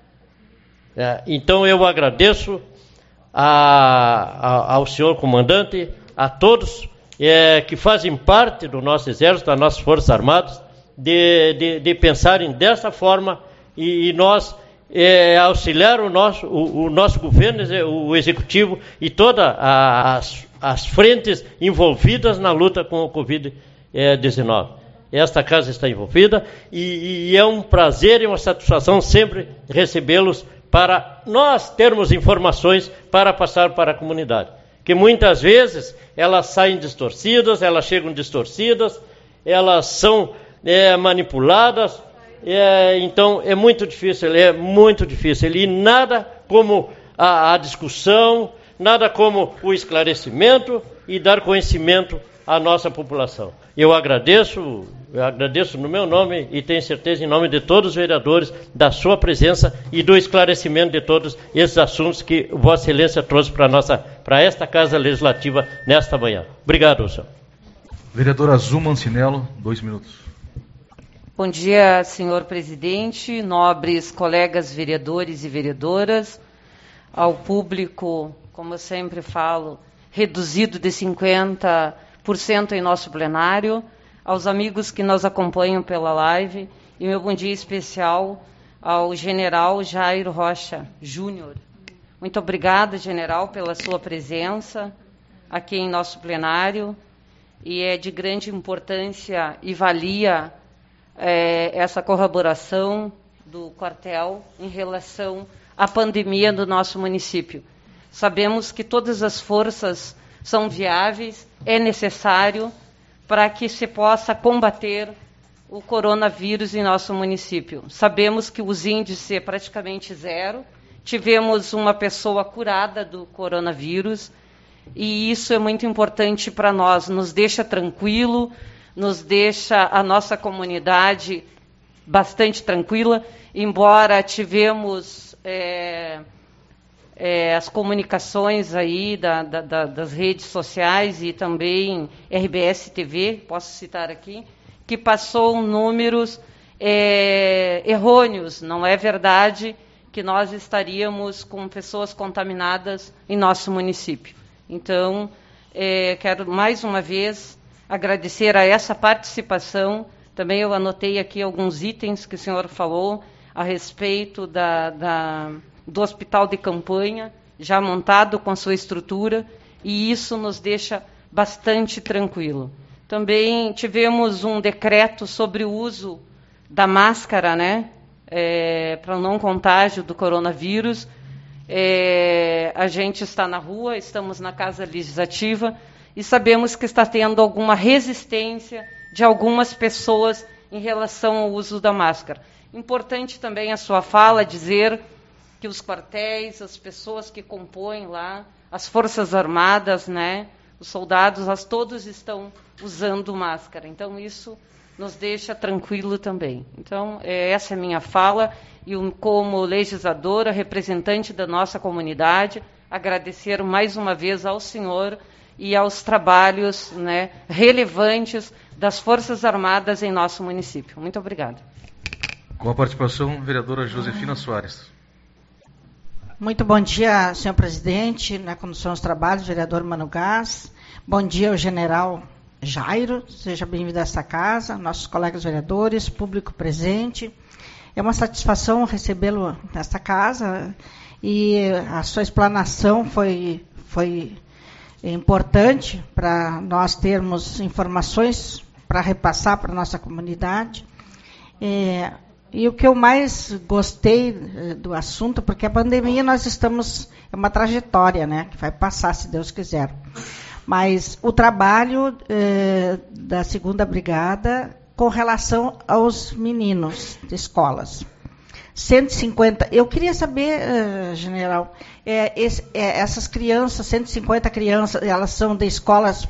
É, então eu agradeço a, a, ao senhor comandante, a todos É, que fazem parte do nosso Exército, das nossas Forças Armadas, de, de, de pensarem dessa forma e, e nós é, auxiliar o nosso, o, o nosso governo, o Executivo e todas as, as frentes envolvidas na luta com o covid dezenove. Esta casa está envolvida e, e é um prazer e uma satisfação sempre recebê-los para nós termos informações para passar para a comunidade. Que muitas vezes elas saem distorcidas, elas chegam distorcidas, elas são é, manipuladas, é, então é muito difícil, é muito difícil. E nada como a, a discussão, nada como o esclarecimento e dar conhecimento à nossa população. Eu agradeço, eu agradeço no meu nome e tenho certeza em nome de todos os vereadores da sua presença e do esclarecimento de todos esses assuntos que Vossa Excelência trouxe para nossa, para esta Casa Legislativa nesta manhã. Obrigado, senhor. Vereadora Azul Mancinello, dois minutos. Bom dia, senhor presidente, nobres colegas vereadores e vereadoras, ao público, como eu sempre falo, reduzido de cinquenta por cento em nosso plenário, aos amigos que nos acompanham pela live, e meu bom dia especial ao general Jairo Rocha Júnior. Muito obrigada, general, pela sua presença aqui em nosso plenário, e é de grande importância e valia é, essa corroboração do quartel em relação à pandemia do nosso município. Sabemos que todas as forças são viáveis, é necessário para que se possa combater o coronavírus em nosso município. Sabemos que os índices é praticamente zero, tivemos uma pessoa curada do coronavírus, e isso é muito importante para nós, nos deixa tranquilo, nos deixa a nossa comunidade bastante tranquila, embora tivemos... É, é, as comunicações aí da, da, da, das redes sociais e também R B S T V, posso citar aqui, que passou números é, errôneos. Não é verdade que nós estaríamos com pessoas contaminadas em nosso município. Então, é, quero mais uma vez agradecer a essa participação. Também eu anotei aqui alguns itens que o senhor falou a respeito da, da, do hospital de campanha, já montado com a sua estrutura, e isso nos deixa bastante tranquilo. Também tivemos um decreto sobre o uso da máscara, né, é, para o não contágio do coronavírus. É, a gente está na rua, estamos na Casa Legislativa e sabemos que está tendo alguma resistência de algumas pessoas em relação ao uso da máscara. Importante também a sua fala dizer que os quartéis, as pessoas que compõem lá, as Forças Armadas, né, os soldados, as, todos estão usando máscara. Então, isso nos deixa tranquilo também. Então, é, essa é a minha fala. E um, como legisladora, representante da nossa comunidade, agradecer mais uma vez ao senhor e aos trabalhos, né, relevantes das Forças Armadas em nosso município. Muito obrigada. Com a participação, vereadora Josefina Soares. Muito bom dia, senhor presidente, na Condução dos Trabalhos, vereador Mano Gás. Bom dia ao general Jairo, seja bem-vindo a esta casa, nossos colegas vereadores, público presente. É uma satisfação recebê-lo nesta casa e a sua explanação foi, foi importante para nós termos informações para repassar para a nossa comunidade. É, e o que eu mais gostei do assunto, porque a pandemia nós estamos, é uma trajetória, né, que vai passar, se Deus quiser. Mas o trabalho eh, da segunda Brigada com relação aos meninos de escolas. cento e cinquenta, eu queria saber, uh, general, é, esse, é, essas crianças, cento e cinquenta crianças, elas são de escolas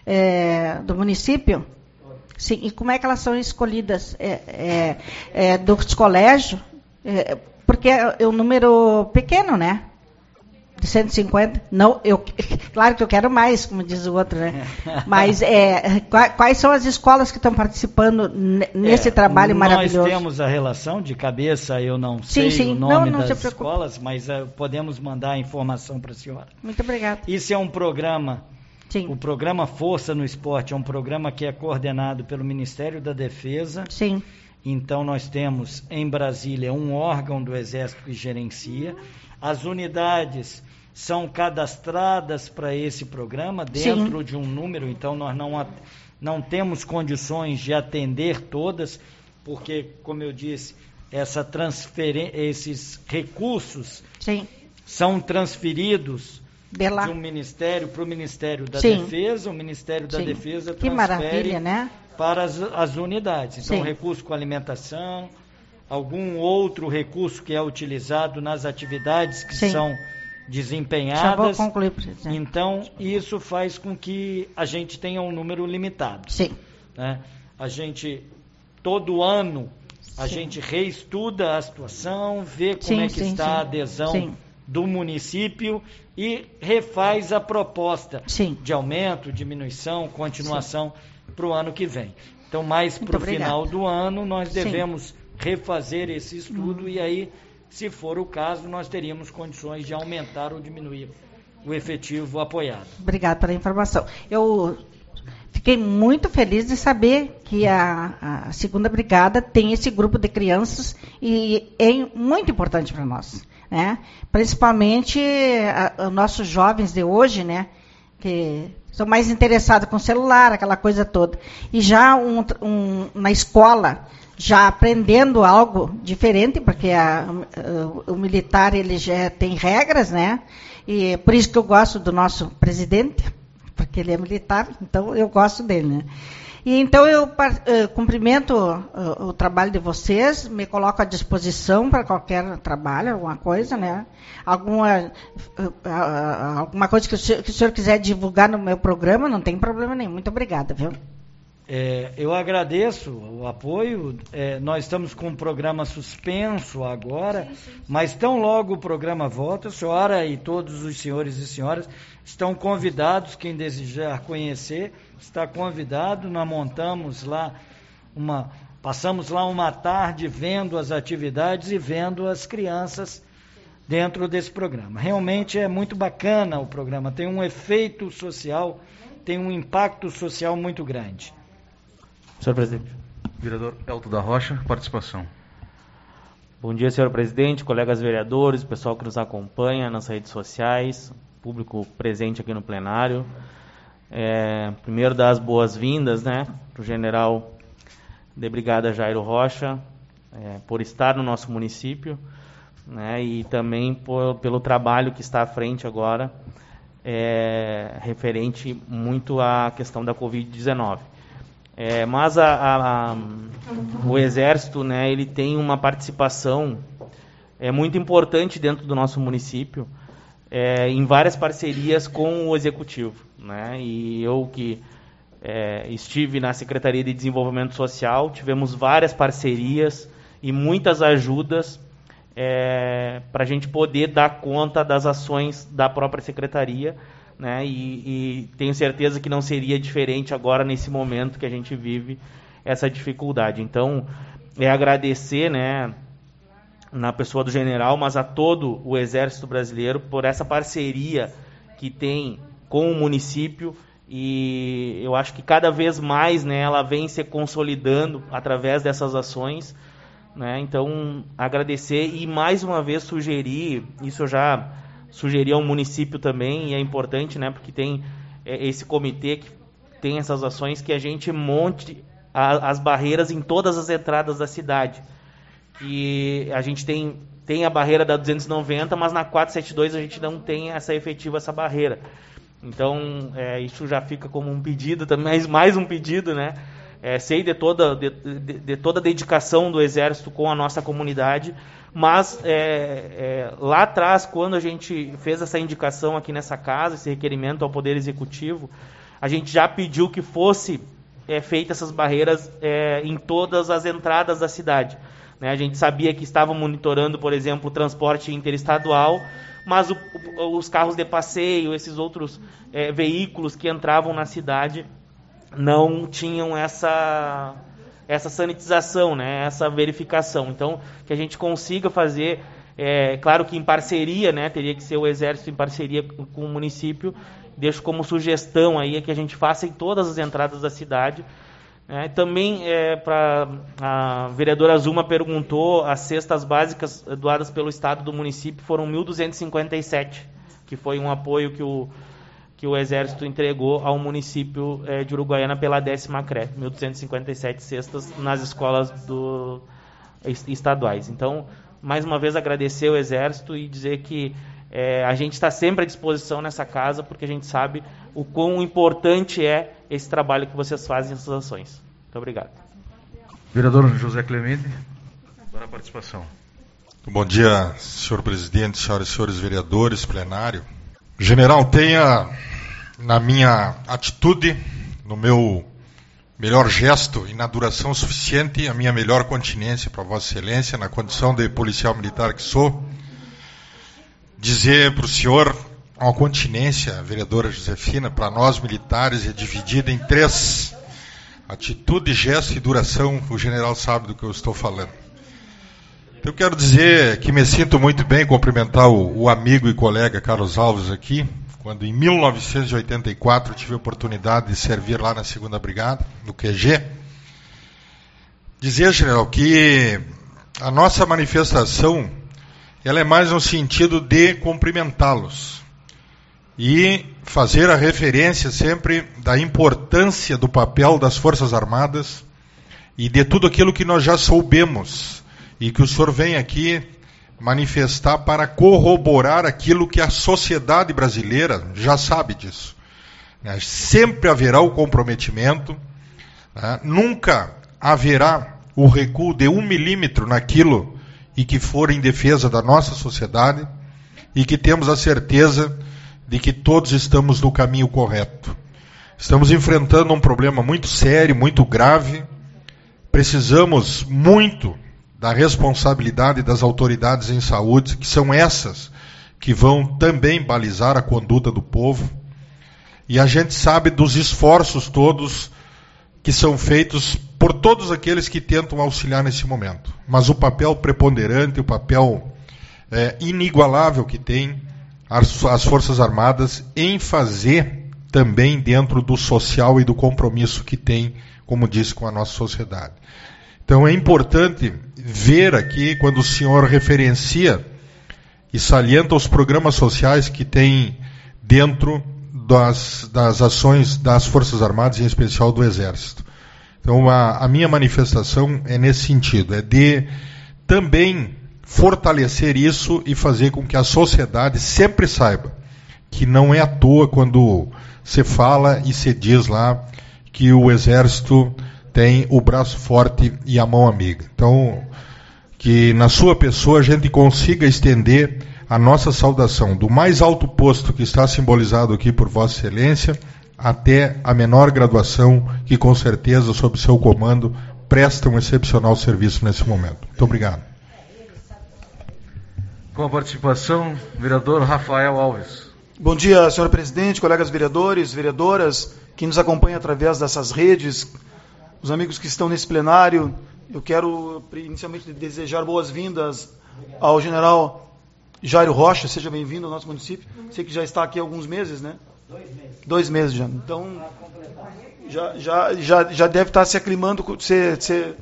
é, do município? Sim, e como é que elas são escolhidas? É, é, é, dos colégios? É, porque é um número pequeno, né? De cento e cinquenta? Não, eu, claro que eu quero mais, como diz o outro, né? Mas é, quais são as escolas que estão participando nesse é, trabalho maravilhoso? Nós temos a relação de cabeça, eu não sei sim, sim. o nome não, não das escolas, mas uh, podemos mandar a informação para a senhora. Muito obrigada. Isso é um programa, sim. O programa Força no Esporte é um programa que é coordenado pelo Ministério da Defesa. Sim. Então nós temos em Brasília um órgão do Exército que gerencia. As unidades são cadastradas para esse programa dentro sim. de um número, então nós não, não temos condições de atender todas, porque, como eu disse, essa transferen- esses recursos sim. são transferidos de, de um ministério para o Ministério da sim. Defesa, o Ministério da sim. Defesa que transfere né? para as, as unidades. Então, sim. recurso com alimentação, algum outro recurso que é utilizado nas atividades que sim. são desempenhadas. Já vou concluir, presidente. Então, isso faz com que a gente tenha um número limitado. Sim. Né? A gente, todo ano, a sim. gente reestuda a situação, vê como sim, é que sim, está sim. a adesão sim. do município e refaz a proposta sim. de aumento, diminuição, continuação para o ano que vem. Então, mais para o final do ano, nós devemos sim. refazer esse estudo hum. e aí, se for o caso, nós teríamos condições de aumentar ou diminuir o efetivo apoiado. Obrigada pela informação. Eu fiquei muito feliz de saber que a, a segunda Brigada tem esse grupo de crianças e é muito importante para nós, né? Principalmente os nossos jovens de hoje, né? Que são mais interessados com celular, aquela coisa toda. E já um, um, na escola, já aprendendo algo diferente, porque a, o, o militar ele já tem regras, né? E por isso que eu gosto do nosso presidente, porque ele é militar, então eu gosto dele, né? E então eu uh, cumprimento uh, o trabalho de vocês, me coloco à disposição para qualquer trabalho, alguma coisa, né? Alguma, uh, uh, alguma coisa que o, senhor, que o senhor quiser divulgar no meu programa, não tem problema nenhum. Muito obrigada, viu? É, eu agradeço o apoio, é, nós estamos com um programa suspenso agora, sim, sim, sim. Mas tão logo o programa volta, a senhora e todos os senhores e senhoras estão convidados, quem desejar conhecer, está convidado, nós montamos lá uma, passamos lá uma tarde vendo as atividades e vendo as crianças dentro desse programa. Realmente é muito bacana o programa, tem um efeito social, tem um impacto social muito grande. Senhor presidente. Vereador Elton da Rocha, participação. Bom dia, senhor presidente, colegas vereadores, pessoal que nos acompanha nas redes sociais, público presente aqui no plenário. É, primeiro, dar as boas-vindas, né, para o general de brigada Jairo Rocha, é, por estar no nosso município, né, e também por, pelo trabalho que está à frente agora, é, referente muito à questão da covid dezenove. É, mas a, a, a, o Exército, né, ele tem uma participação é, muito importante dentro do nosso município, é, em várias parcerias com o Executivo, né, e eu que é, estive na Secretaria de Desenvolvimento Social, tivemos várias parcerias e muitas ajudas é, para a gente poder dar conta das ações da própria Secretaria, né, e, e tenho certeza que não seria diferente agora nesse momento que a gente vive essa dificuldade. Então, é agradecer, né, na pessoa do general, mas a todo o Exército Brasileiro por essa parceria que tem com o município, e eu acho que cada vez mais, né, ela vem se consolidando através dessas ações, né, então agradecer e mais uma vez sugerir, isso eu já sugeri ao município também, e é importante, né, porque tem é, esse comitê que tem essas ações, que a gente monte a, as barreiras em todas as entradas da cidade. E a gente tem, tem a barreira da duzentos e noventa, mas na quatrocentos e setenta e dois a gente não tem essa efetiva, essa barreira. Então, é, isso já fica como um pedido, também mais um pedido, né? É, sei de toda, de, de, de toda a dedicação do Exército com a nossa comunidade, mas é, é, lá atrás, quando a gente fez essa indicação aqui nessa casa, esse requerimento ao Poder Executivo, a gente já pediu que fosse é, feitas essas barreiras é, em todas as entradas da cidade. Né? A gente sabia que estavam monitorando, por exemplo, o transporte interestadual, mas o, o, os carros de passeio, esses outros é, veículos que entravam na cidade, não tinham essa, essa sanitização, né, essa verificação. Então, que a gente consiga fazer, é, claro que em parceria, né, teria que ser o Exército em parceria com o município, deixo como sugestão aí que a gente faça em todas as entradas da cidade. É, também, é, para a vereadora Zuma perguntou, as cestas básicas doadas pelo Estado do município foram mil duzentos e cinquenta e sete, que foi um apoio que o que o Exército entregou ao município é, de Uruguaiana pela décima C R E, mil duzentos e cinquenta e sete cestas nas escolas do, estaduais. Então, mais uma vez, agradecer ao Exército e dizer que é, a gente está sempre à disposição nessa casa, porque a gente sabe o quão importante é esse trabalho que vocês fazem nessas ações. Muito obrigado. Vereador José Clemente, para a participação. Bom dia, senhor presidente, senhoras e senhores vereadores, plenário. General, tenha na minha atitude, no meu melhor gesto e na duração suficiente, a minha melhor continência para Vossa Excelência, na condição de policial militar que sou, dizer para o senhor, uma continência, vereadora Josefina, para nós militares é dividida em três: atitude, gesto e duração. O general sabe do que eu estou falando. Então, eu quero dizer que me sinto muito bem cumprimentar o, o amigo e colega Carlos Alves aqui, quando em mil novecentos e oitenta e quatro tive a oportunidade de servir lá na segunda Brigada, no Q G. Dizer, general, que a nossa manifestação ela é mais no sentido de cumprimentá-los e fazer a referência sempre da importância do papel das Forças Armadas e de tudo aquilo que nós já soubemos e que o senhor vem aqui manifestar para corroborar aquilo que a sociedade brasileira já sabe disso. Né? Sempre haverá o comprometimento, né? Nunca haverá o recuo de um milímetro naquilo e que for em defesa da nossa sociedade, e que temos a certeza de que todos estamos no caminho correto. Estamos enfrentando um problema muito sério, muito grave. Precisamos muito da responsabilidade das autoridades em saúde, que são essas que vão também balizar a conduta do povo. E a gente sabe dos esforços todos que são feitos por todos aqueles que tentam auxiliar nesse momento. Mas o papel preponderante, o papel é, inigualável que tem as, as Forças Armadas em fazer também dentro do social e do compromisso que tem, como disse, com a nossa sociedade. Então é importante ver aqui, quando o senhor referencia e salienta os programas sociais que tem dentro das, das ações das Forças Armadas, em especial do Exército. Então a, a minha manifestação é nesse sentido, é de também fortalecer isso e fazer com que a sociedade sempre saiba que não é à toa quando se fala e se diz lá que o Exército tem o braço forte e a mão amiga. Então, que na sua pessoa a gente consiga estender a nossa saudação do mais alto posto que está simbolizado aqui por Vossa Excelência até a menor graduação que com certeza sob seu comando presta um excepcional serviço nesse momento. Muito obrigado. Com a participação, vereador Rafael Alves. Bom dia, senhor presidente, colegas vereadores, vereadoras, que nos acompanham através dessas redes, os amigos que estão nesse plenário. Eu quero inicialmente desejar boas-vindas ao general Jairo Rocha, seja bem-vindo ao nosso município. Sei que já está aqui há alguns meses, né? Dois meses. Dois meses já. Então, já, já, já, já deve estar se aclimando, se, se,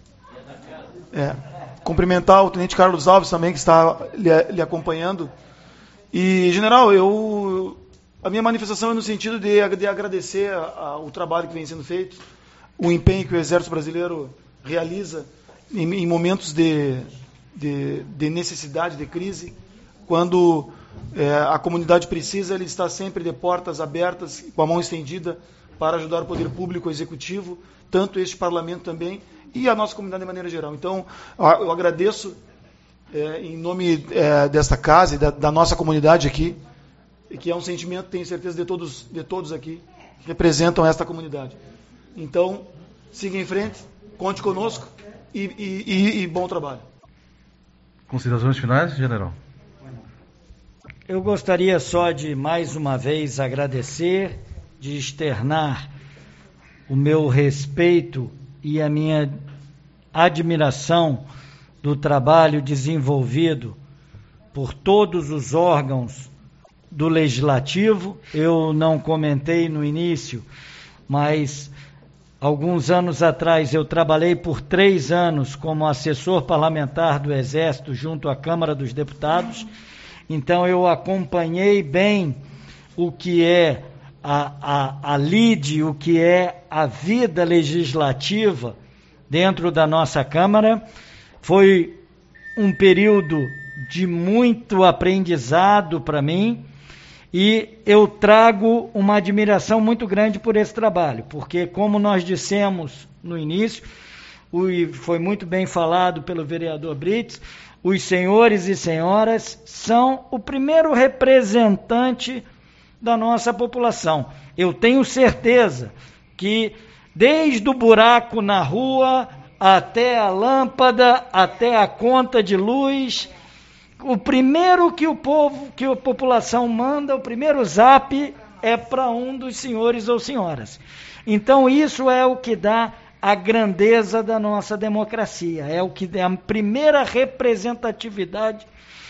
é, cumprimentar o tenente Carlos Alves também, que está lhe, lhe acompanhando. E, general, eu, a minha manifestação é no sentido de, de agradecer a, a, o trabalho que vem sendo feito, o empenho que o Exército Brasileiro realiza em, em momentos de, de, de necessidade, de crise, quando é, a comunidade precisa, ele está sempre de portas abertas, com a mão estendida, para ajudar o poder público, o executivo, tanto este parlamento também, e a nossa comunidade de maneira geral. Então, eu agradeço, é, em nome é, desta casa e da, da nossa comunidade aqui, que é um sentimento, tenho certeza, de todos, de todos aqui, que representam esta comunidade. Então, siga em frente, conte conosco e, e, e, e bom trabalho. Considerações finais, general? Eu gostaria só de, mais uma vez, agradecer, de externar o meu respeito e a minha admiração do trabalho desenvolvido por todos os órgãos do Legislativo. Eu não comentei no início, mas alguns anos atrás eu trabalhei por três anos como assessor parlamentar do Exército junto à Câmara dos Deputados. Então eu acompanhei bem o que é a, a, a lide, o que é a vida legislativa dentro da nossa Câmara. Foi um período de muito aprendizado para mim e eu trago uma admiração muito grande por esse trabalho, porque, como nós dissemos no início, e foi muito bem falado pelo vereador Brits, os senhores e senhoras são o primeiro representante da nossa população. Eu tenho certeza que desde o buraco na rua até a lâmpada, até a conta de luz, o primeiro que o povo, que a população manda, o primeiro zap é para um dos senhores ou senhoras. Então isso é o que dá a grandeza da nossa democracia, é o que é a primeira representatividade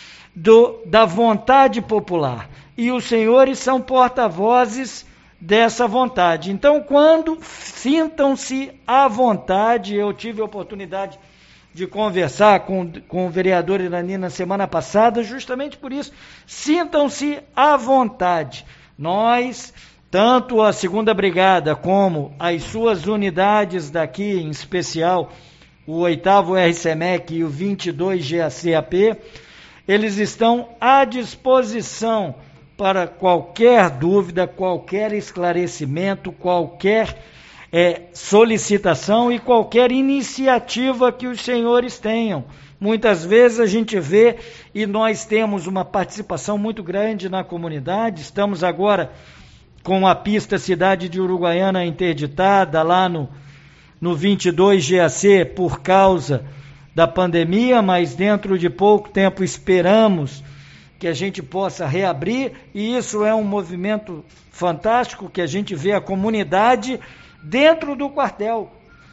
do, da vontade popular. E os senhores são porta-vozes dessa vontade. Então, quando sintam-se à vontade, eu tive a oportunidade de conversar com, com o vereador Irani na semana passada, justamente por isso, sintam-se à vontade. Nós, tanto a segunda Brigada como as suas unidades daqui, em especial o oitavo R C M E C e o vinte e dois G A C A P, eles estão à disposição para qualquer dúvida, qualquer esclarecimento, qualquer é, solicitação e qualquer iniciativa que os senhores tenham. Muitas vezes a gente vê, e nós temos uma participação muito grande na comunidade, estamos agora com a pista Cidade de Uruguaiana interditada lá no, no vinte e dois G A C por causa da pandemia, mas dentro de pouco tempo esperamos que a gente possa reabrir, e isso é um movimento fantástico, que a gente vê a comunidade dentro do quartel.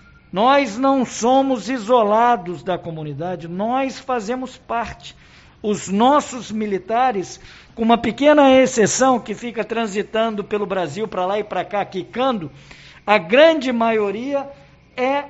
Nós não somos isolados da comunidade, nós fazemos parte. Os nossos militares, com uma pequena exceção que fica transitando pelo Brasil para lá e para cá, quicando, a grande maioria é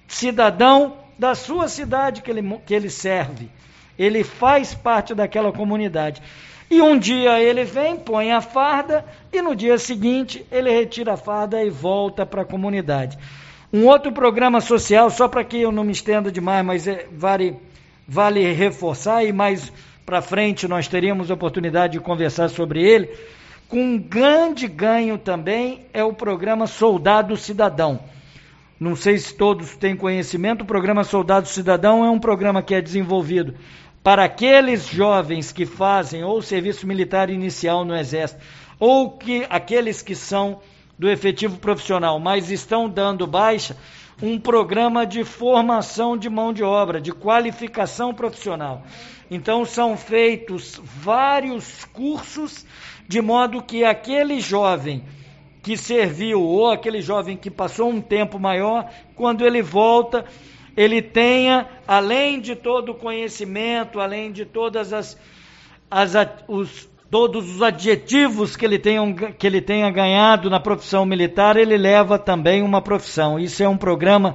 cidadão da sua cidade que ele, que ele serve. Ele faz parte daquela comunidade. E um dia ele vem, põe a farda, e no dia seguinte ele retira a farda e volta para a comunidade. Um outro programa social, só para que eu não me estenda demais, mas é, vale, vale reforçar, e mais para frente nós teríamos a oportunidade de conversar sobre ele, com um grande ganho também, é o programa Soldado Cidadão. Não sei se todos têm conhecimento, o programa Soldado Cidadão é um programa que é desenvolvido para aqueles jovens que fazem ou serviço militar inicial no Exército, ou que aqueles que são do efetivo profissional, mas estão dando baixa, um programa de formação de mão de obra, de qualificação profissional. Então são feitos vários cursos, de modo que aquele jovem que serviu, ou aquele jovem que passou um tempo maior, quando ele volta, ele tenha, além de todo o conhecimento, além de todas as, as os, todos os adjetivos que ele, tenha, que ele tenha ganhado na profissão militar, ele leva também uma profissão. Isso é um programa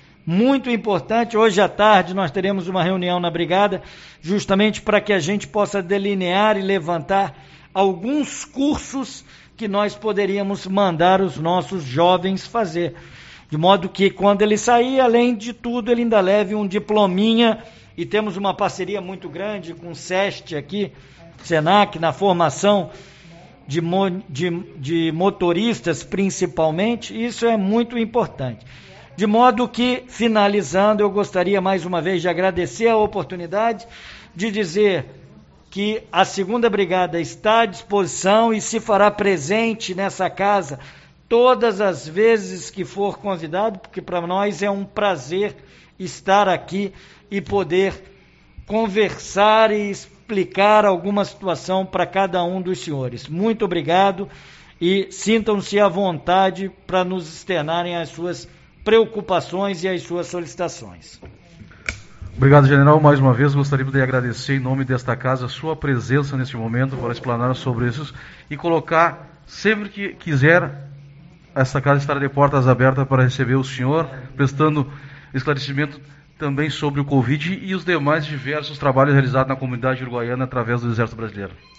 muito importante. Hoje à tarde nós teremos uma reunião na Brigada, justamente para que a gente possa delinear e levantar alguns cursos que nós poderíamos mandar os nossos jovens fazer. De modo que, quando ele sair, além de tudo, ele ainda leve um diplominha, e temos uma parceria muito grande com o SEST aqui, SENAC, na formação de, de, de motoristas, principalmente. Isso é muito importante. De modo que, finalizando, eu gostaria mais uma vez de agradecer a oportunidade de dizer que a segunda Brigada está à disposição e se fará presente nessa casa todas as vezes que for convidado, porque para nós é um prazer estar aqui e poder conversar e explicar alguma situação para cada um dos senhores. Muito obrigado e sintam-se à vontade para nos externarem as suas preocupações e as suas solicitações. Obrigado, general. Mais uma vez gostaríamos de agradecer em nome desta casa a sua presença neste momento para explanar sobre isso e colocar, sempre que quiser, esta casa estará de portas abertas para receber o senhor, prestando esclarecimento também sobre o Covid e os demais diversos trabalhos realizados na comunidade uruguaiana através do Exército Brasileiro.